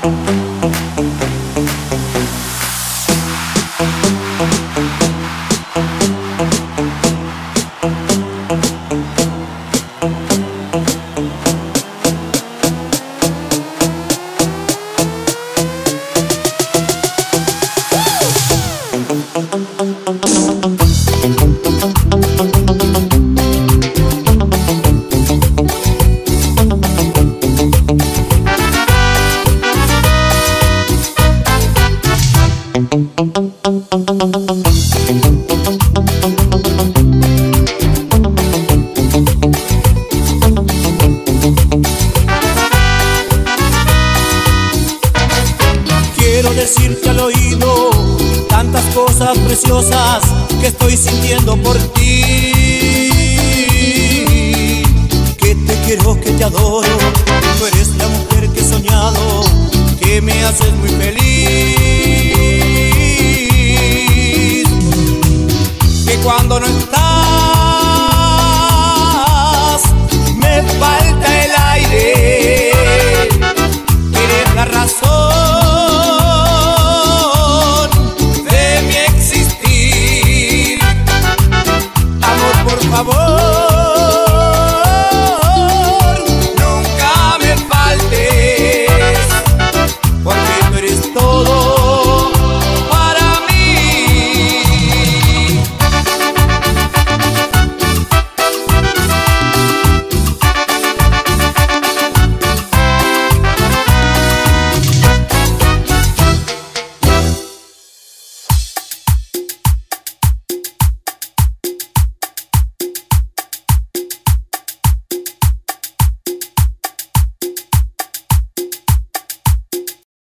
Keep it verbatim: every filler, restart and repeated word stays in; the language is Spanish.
Quiero decirte al oído tantas cosas preciosas que estoy sintiendo por ti. Que te quiero, que te adoro, tú eres la mujer que he soñado, que me haces muy feliz. Que cuando no estás